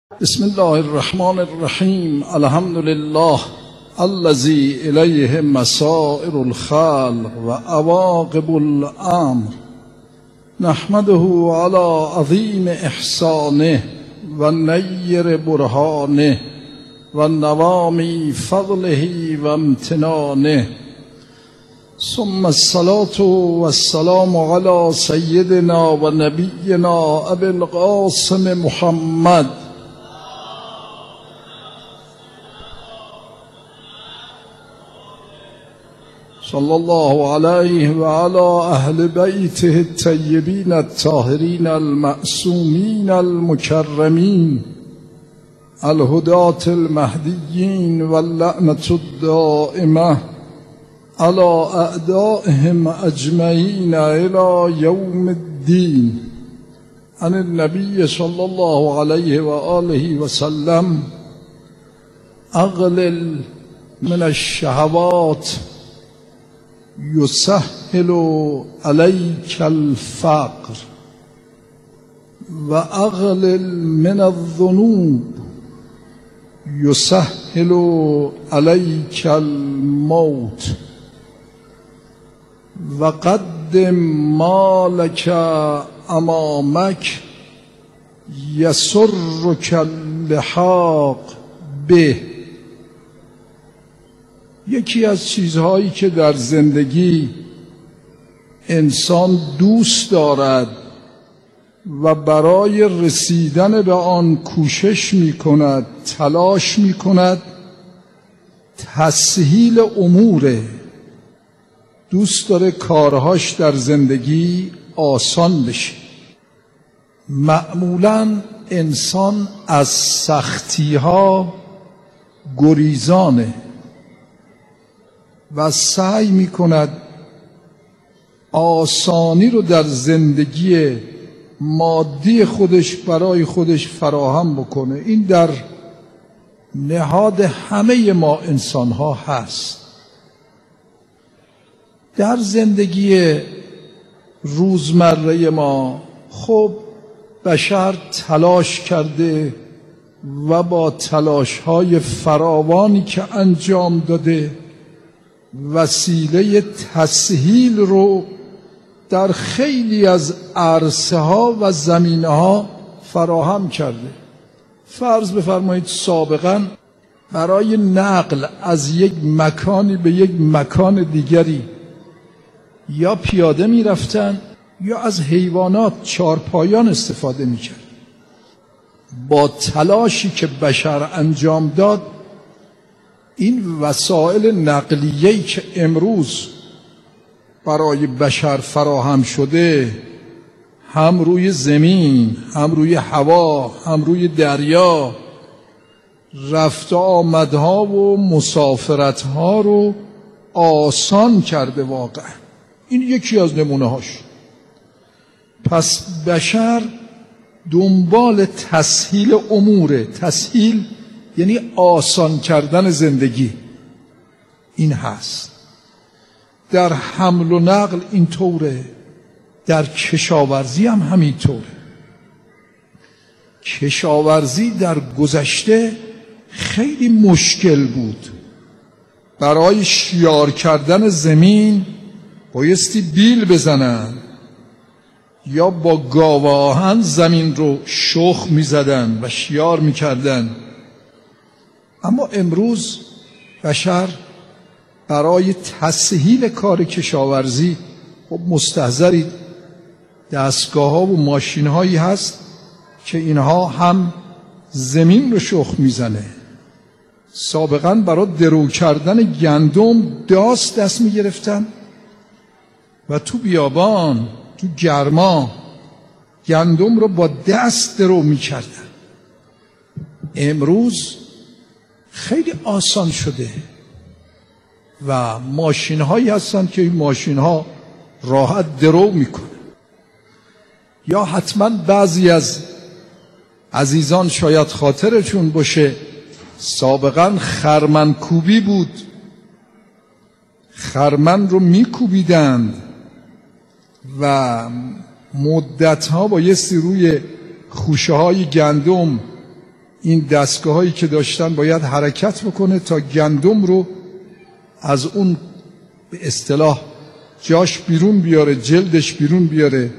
بسم الله الرحمن الرحیم. الحمد لله الذی الیه مسائر الخلق و عواقب الامر، نحمده علی عظیم احسانه و نیر برهانه و نوامی فضله و امتنانه، ثم الصلاة والسلام علی سیدنا و نبینا ابی القاسم محمد صلی الله علیه و علی اهل بیته الطیبین الطاهرین المعصومین المکرمین الهداة المهدیین واللعنة الدائمة علی اعدائهم اجمعین الی یوم الدین. عن النبی صلی الله علیه و آله و سلم: اقلل من الشهوات یسهل علیک الفقر و اقلل من الذنوب یسهل علیک الموت و قدم مالک امامک یسرک اللحاق به. یکی از چیزهایی که در زندگی انسان دوست دارد و برای رسیدن به آن کوشش می کند، تلاش می کند، تسهیل اموره. دوست داره کارهاش در زندگی آسان بشه. معمولاً انسان از سختی‌ها گریزانه و سعی می کند آسانی رو در زندگی مادی خودش برای خودش فراهم بکنه. این در نهاد همه ما انسان ها هست. در زندگی روزمره ما خب بشر تلاش کرده و با تلاش های فراوانی که انجام داده وسیله تسهیل رو در خیلی از عرصه ها و زمینه ها فراهم کرده. فرض بفرمایید سابقا برای نقل از یک مکانی به یک مکان دیگری یا پیاده می رفتن یا از حیوانات چارپایان استفاده می کرد. با تلاشی که بشر انجام داد این وسایل نقلیه‌ای که امروز برای بشر فراهم شده، هم روی زمین، هم روی هوا، هم روی دریا، رفت آمدها و مسافرتها رو آسان کرده واقعا. این یکی از نمونه هاش. پس بشر دنبال تسهیل اموره. تسهیل یعنی آسان کردن زندگی. این هست در حمل و نقل اینطوره، در کشاورزی هم همینطوره. کشاورزی در گذشته خیلی مشکل بود. برای شیار کردن زمین بایستی بیل بزنن یا با گاو آهن زمین رو شخ میزدن و شیار میکردن. اما امروز بشر برای تسهیل کار کشاورزی خب مستحضرید دستگاه ها و ماشین هایی هست که اینها هم زمین رو شخ میزنه. سابقا برای درو کردن گندم دست می گرفتن و تو بیابان تو گرما گندم رو با دست درو می کردن. امروز خیلی آسان شده و ماشین هایی هستن که این ماشین ها راحت درو میکنه. یا حتما بعضی از عزیزان شاید خاطرشون باشه سابقا خرمنکوبی بود. خرمن رو میکوبیدند و مدتها بایستی روی خوشه های گندم این دستگاه هایی که داشتن باید حرکت بکنه تا گندم رو از اون به اصطلاح جاش بیرون بیاره، جلدش بیرون بیاره.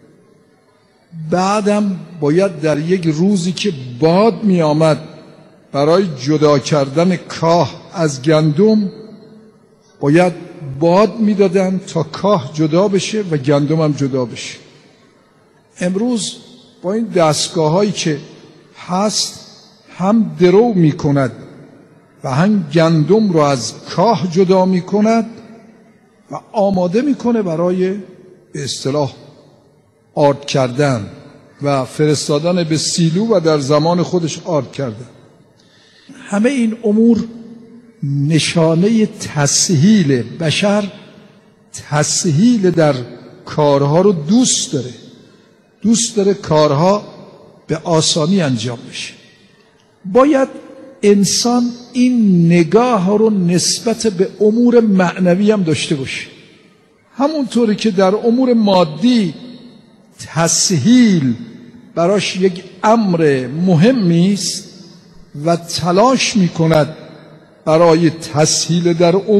بعدم باید در یک روزی که باد می آمد برای جدا کردن کاه از گندم باید باد می دادن تا کاه جدا بشه و گندم هم جدا بشه. امروز با این دستگاه هایی که هست هم درو می کند و هم گندم رو از کاه جدا می کند و آماده می کنه برای به اصطلاح آرد کردن و فرستادن به سیلو و در زمان خودش آرد کردن. همه این امور نشانه تسهیل بشر، تسهیل در کارها رو دوست داره کارها به آسانی انجام بشه. باید انسان این نگاه رو نسبت به امور معنوی هم داشته باشه. همونطوری که در امور مادی تسهیل براش یک امر مهمی است و تلاش میکند برای تسهیل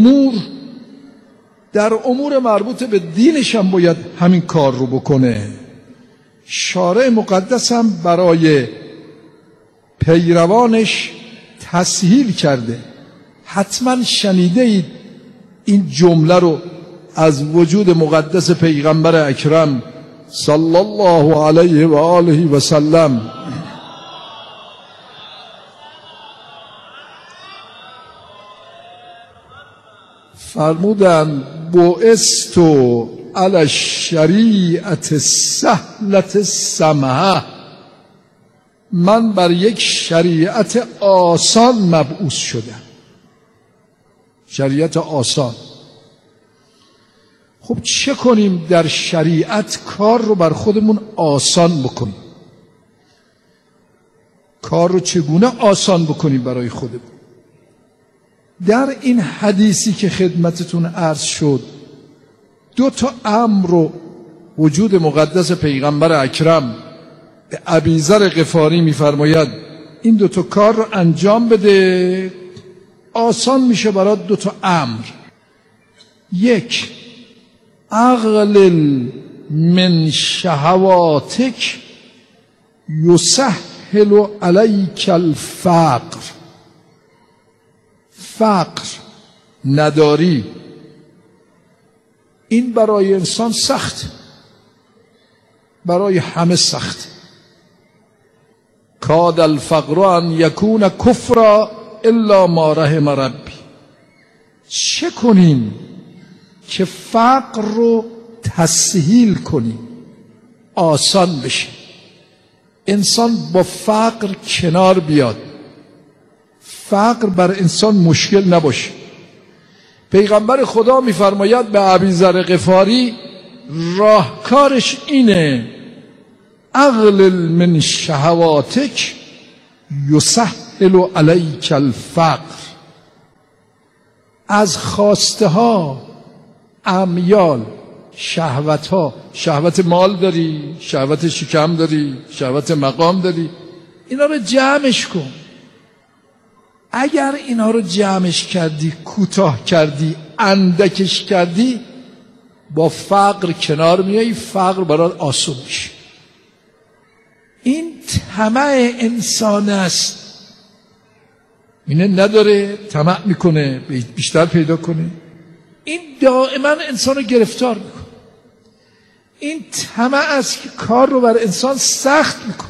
در امور مربوط به دینش هم باید همین کار رو بکنه. شارع مقدس هم برای پیروانش تسهیل کرده. حتما شنیده اید این جمله رو از وجود مقدس پیغمبر اکرم صلی الله علیه و آله و سلم. فرمودن بعثت علی الشریعة السهلة السمحة، من بر یک شریعت آسان مبعوث شدم. شریعت آسان. خب چه کنیم در شریعت کار رو بر خودمون آسان بکنیم؟ کار رو چگونه آسان بکنیم برای خودمون؟ در این حدیثی که خدمتتون عرض شد 2 امر رو وجود مقدس پیغمبر اکرم به ابیذر غفاری میفرماید این 2 کار رو انجام بده، آسان میشه برات 2 امر. 1 اغلل من شهواتک یسهل علیک الفقر. فقر، نداری، این برای انسان سخت، برای همه سخت. کاد الفقر ان یکون کفرا الا ما رحم ربی. چه کنیم که فقر رو تسهیل کنیم، آسان بشه، انسان با فقر کنار بیاد، فقر بر انسان مشکل نباشه. پیغمبر خدا میفرماید به ابیذر غفاری راهکارش اینه اغلل من شهواتک یسهل علیک الفقر. از خواسته ها، امیال، شهوت ها، شهوت مال داری، شهوت شکم داری، شهوت مقام داری، اینا رو جمعش کن. اگر اینا رو جمعش کردی، کوتاه کردی، اندکش کردی، با فقر کنار میای، فقر برات آسون میشه. این طمع انسان است، اینه نداره، طمع میکنه بیشتر پیدا کنه. این دائما انسان رو گرفتار میکنه. این طمع است که کار رو بر انسان سخت میکنه.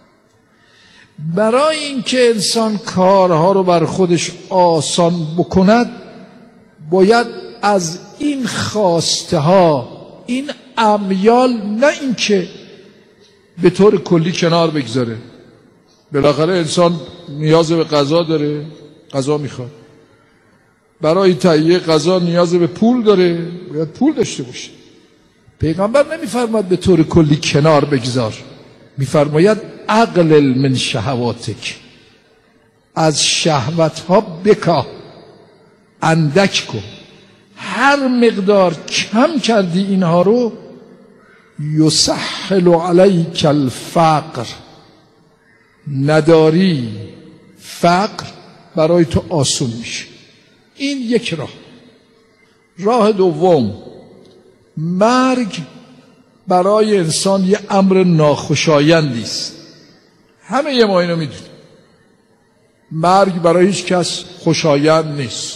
برای اینکه انسان کارها رو بر خودش آسان بکند باید از این خواسته ها، این امیال، نه اینکه به طور کلی کنار بگذاره. بالاخره انسان نیاز به غذا داره، غذا میخواد. برای تهیه غذا نیاز به پول داره، باید پول داشته باشه. پیغمبر نمیفرماید به طور کلی کنار بگذار، میفرماید اقلل من شهواتک، از شهوت ها بکاه، اندک کن. هر مقدار کم کردی اینها رو یسهل علیک الفقر، نداری، فقر برای تو آسون میشه. این یک راه. راه دوم، مرگ برای انسان یه امر ناخوشایندی است. همه ما اینو میدونیم. مرگ برای هیچ کس خوشایند نیست،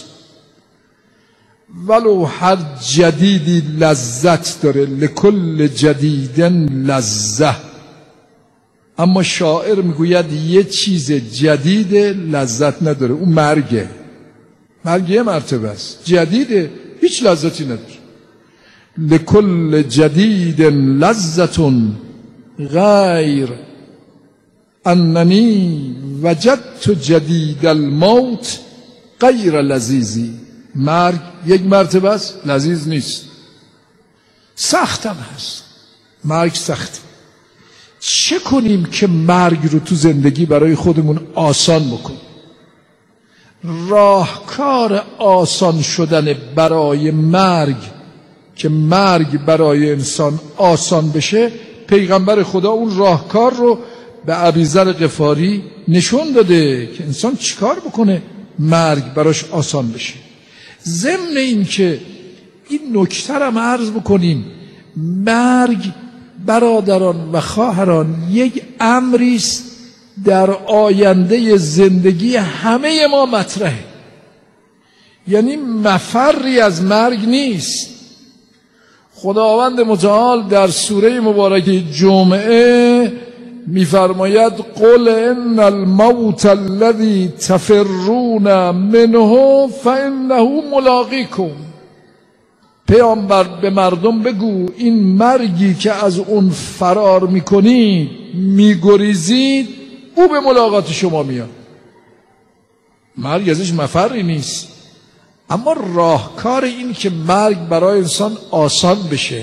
ولو هر جدیدی لذت داره، لکل جدیدن لذت. اما شاعر میگوید یه چیز جدید لذت نداره، اون مرگه. مرگ یه مرتبه است، جدیده، هیچ لذتی نداره. لکل جدید لذت غیر اننی وجدت جدید الموت غیر لذیذی. مرگ یک مرتبه است، لذیذ نیست، سخت هم هست. مرگ سخت. چه کنیم که مرگ رو تو زندگی برای خودمون آسان بکنیم؟ راهکار آسان شدن برای مرگ، که مرگ برای انسان آسان بشه، پیغمبر خدا اون راهکار رو به ابیذر غفاری نشون داده که انسان چیکار بکنه مرگ براش آسان بشه. ضمن این که این نکته رو عرض بکنیم، مرگ برادران و خواهران یک امری است در آینده زندگی همه ما مطرحه. یعنی مفری از مرگ نیست. خداوند متعال در سوره مبارکه جمعه میفرماید قل ان الموت الذی تفرون منه فانه ملاقیکم. پیامبر به مردم بگو این مرگی که از اون فرار میکنید، میگریزید، او به ملاقات شما میاد. مرگ ازش مفری نیست. اما راهکار این که مرگ برای انسان آسان بشه،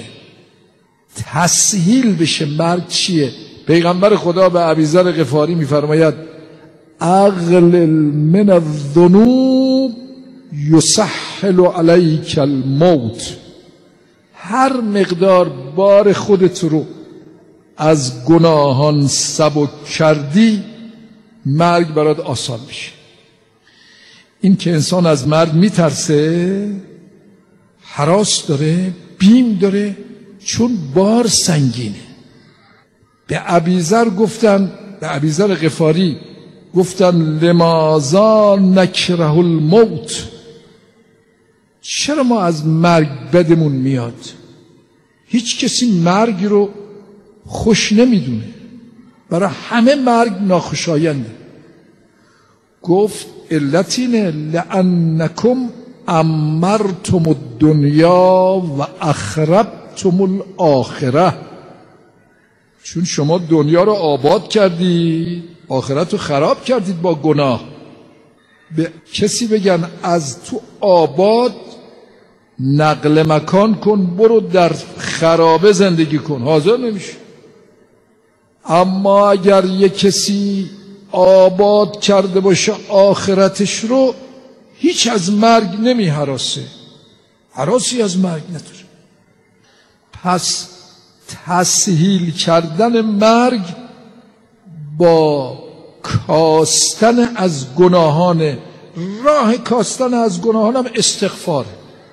تسهیل بشه، مرگ چیه؟ پیغمبر خدا به ابیذر غفاری میفرماید اغلل من الذنوب یسهل علیک الموت. هر مقدار بار خودت رو از گناهان سبک کردی، مرگ برات آسان میشه. این که انسان از مرگ میترسه، هراس داره، بیم داره، چون بار سنگینه. به ابیذر گفتن، به ابیذر غفاری گفتن لماذا نکره الموت. چرا ما از مرگ بدمون میاد؟ هیچ کسی مرگ رو خوش نمیدونه، برای همه مرگ ناخوشاینده. گفت علتینه لانکم امرتم الدنیا و اخربتم الاخره. چون شما دنیا رو آباد کردید، آخرت رو خراب کردید با گناه. به کسی بگن از تو آباد نقل مکان کن، برو در خرابه زندگی کن، حاضر نمیشه. اما اگر یک کسی آباد کرده باشه آخرتش رو، هیچ از مرگ نمی هراسه، هراسی از مرگ نداره. پس تسهیل کردن مرگ با کاستن از گناهان، راه کاستن از گناهان هم استغفاره.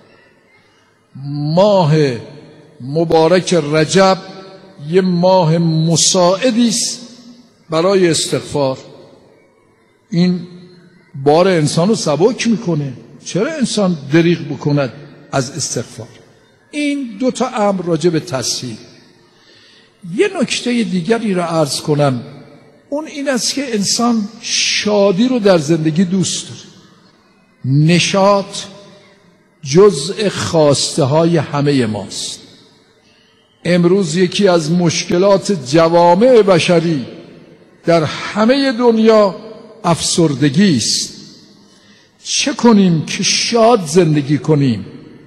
ماه مبارک رجب یه ماه مساعدی است برای استغفار. این بار انسان رو سبک میکنه. چرا انسان دریغ بکند از استغفار؟ این دو تا امر راجع به تسهیل. یه نکته دیگری را عرض کنم، اون این است که انسان شادی رو در زندگی دوست داره. نشاط جزء خواسته های همه ماست. امروز یکی از مشکلات جوامع بشری در همه دنیا افسردگی است. چه کنیم که شاد زندگی کنیم؟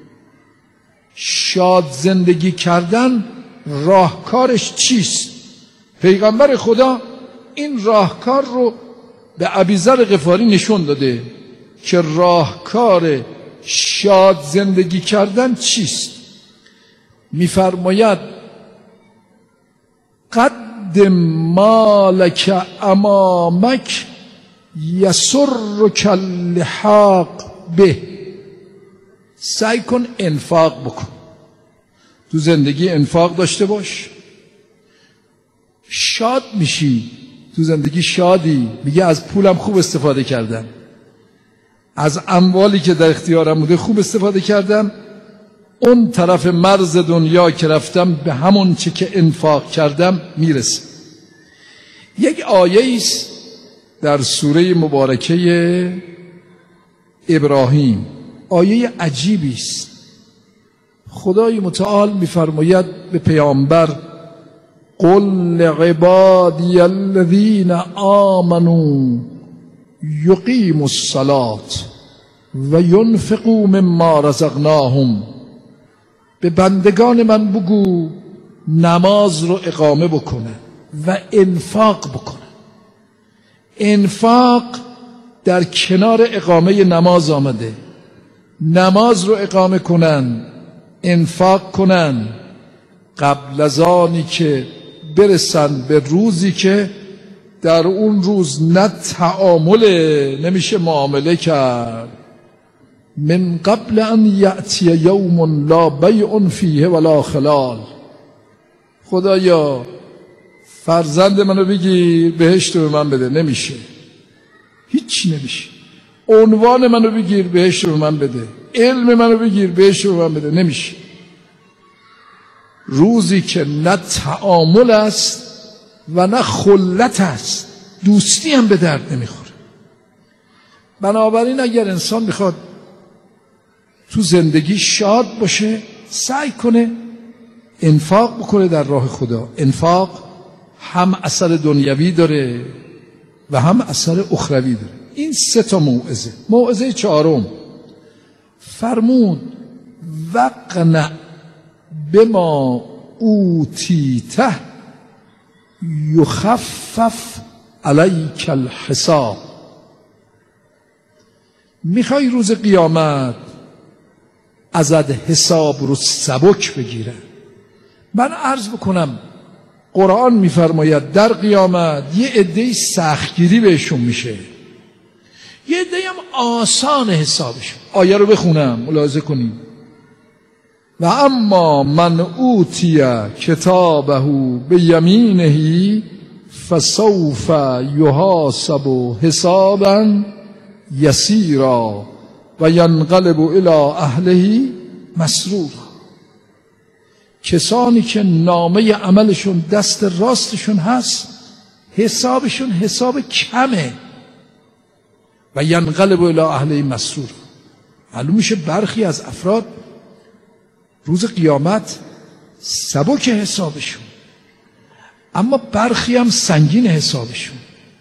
شاد زندگی کردن راهکارش چیست؟ پیغمبر خدا این راهکار رو به ابیذر غفاری نشون داده که راهکار شاد زندگی کردن چیست. میفرماید قدر قدم مالک امامک یسرک اللحاق به. سعی کن انفاق بکن، تو زندگی انفاق داشته باش، شاد میشی، تو زندگی شادی، میگه از پولم خوب استفاده کردم، از اموالی که در اختیارم بوده خوب استفاده کردم، اون طرف مرز دنیا که رفتم به همون چه که انفاق کردم میرسه. یک آیه است در سوره مبارکه ابراهیم، آیه عجیبی است. خدای متعال میفرماید به پیامبر قل لعبادی الذین آمنوا یقیموا الصلاة و ینفقوا مما رزقناهم. به بندگان من بگو نماز رو اقامه بکنه و انفاق بکنه. انفاق در کنار اقامه نماز آمده. نماز رو اقامه کنن، انفاق کنن، قبل از آنی که برسن به روزی که در اون روز نه تعامله، نمیشه معامله کرد. من قبل ان یأتی یوم لا بیع فیه ولا خلال. خدایا فرزند منو بگیر بهشت رو به من بده، نمیشه، هیچ نمیشه. عنوان منو بگیر بهشت رو به من بده، علم منو بگیر بهشت رو به من بده، نمیشه. روزی که نه تعامل است و نه خلت است، دوستی هم به درد نمیخوره. بنابراین اگر انسان میخواد تو زندگی شاد باشه، سعی کنه انفاق بکنه در راه خدا. انفاق هم اثر دنیوی داره و هم اثر اخروی داره. این 3 موعظه. موعظه 4 فرمود وقنع بما اوتیته یخفف علیک الحساب. میخوای روز قیامت ازت حساب رو سبک بگیره؟ من عرض بکنم قرآن میفرماید در قیامت یه عده‌ای سختگیری بهشون میشه، یه عده‌ای هم آسان حسابشون. آیه رو بخونم ملاحظه کنید. و اما من اوتی کتابه بیمینه فسوف یحاسب حسابا یسیرا و ینقلب الی اهله مسرورا. کسانی که نامه عملشون دست راستشون هست، حسابشون حساب کمه. و ینقلب الی اهله مسرورا. معلوم میشه برخی از افراد روز قیامت سبک حسابشون، اما برخی هم سنگین حسابشون.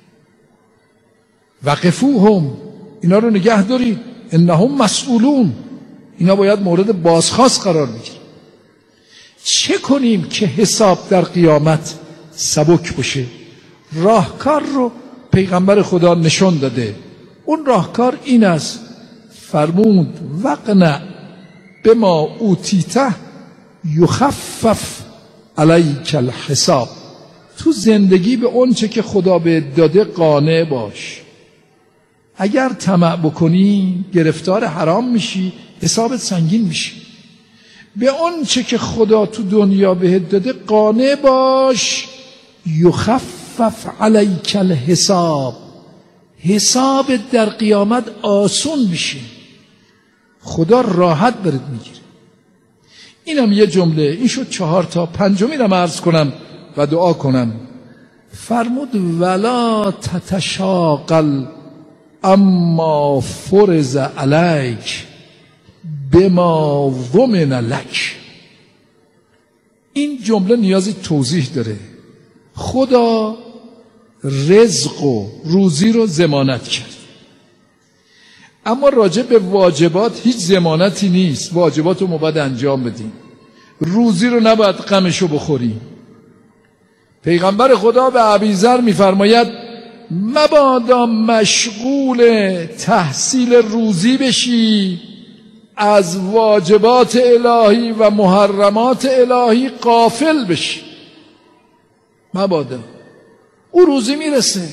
وقفوهم، اینا رو نگه دارید، انهم مسئولون، اینا باید مورد بازخواست قرار بگیرن. چه کنیم که حساب در قیامت سبک باشه؟ راهکار رو پیغمبر خدا نشون داده. اون راهکار این است، فرمود وقنع بما اوتیته یخفف علیک الحساب. تو زندگی به اون چه که خدا بهت داده قانع باش. اگر طمع بکنی گرفتار حرام میشی، حسابت سنگین میشه. به اون چه که خدا تو دنیا بهت داده قانع باش. یخفف علیک الحساب، حسابت در قیامت آسون میشه، خدا راحت برات میگیره. اینم یه جمله. این شد 4 تا. 5می رو عرض کنم و دعا کنم. فرمود ولا تتشاغل اما فرض علیک بما ضمن لک. این جمله نیازی توضیح داره. خدا رزق و روزی رو ضمانت کرد، اما راجع به واجبات هیچ ضمانتی نیست. واجبات رو ما باید انجام بدیم، روزی رو نباید غمشو بخوریم. پیغمبر خدا به ابیذر میفرماید مبادا مشغول تحصیل روزی بشی، از واجبات الهی و محرمات الهی غافل بشی. مبادا. او روزی میرسه.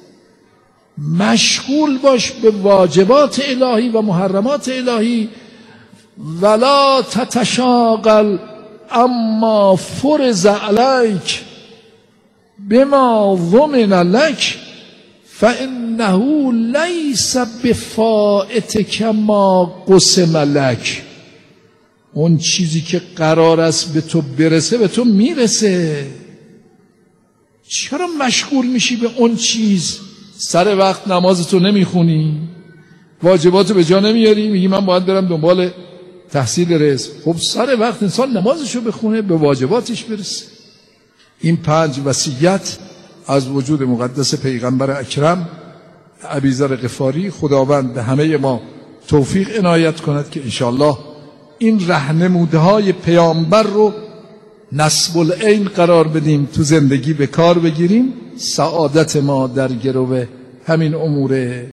مشغول باش به واجبات الهی و محرمات الهی. ولا تتشاغل اما فرض علیک بما ضمن لک فانه لیس بفائتک ما قسم لک. اون چیزی که قرار است به تو برسه به تو میرسه. چرا مشغول میشی به اون چیز؟ سر وقت نمازتو نمیخونی، واجباتو به جا نمیاری، میگی من باید برم دنبال تحصیل رزق. خب سر وقت انسان نمازشو بخونه، به واجباتش برسه. این 5 وصیت از وجود مقدس پیغمبر اکرم ابیذر غفاری. خداوند به همه ما توفیق عنایت کند که انشاءالله این راهنمودهای پیامبر رو نصب العین قرار بدیم، تو زندگی به کار بگیریم. سعادت ما در گرو همین اموره.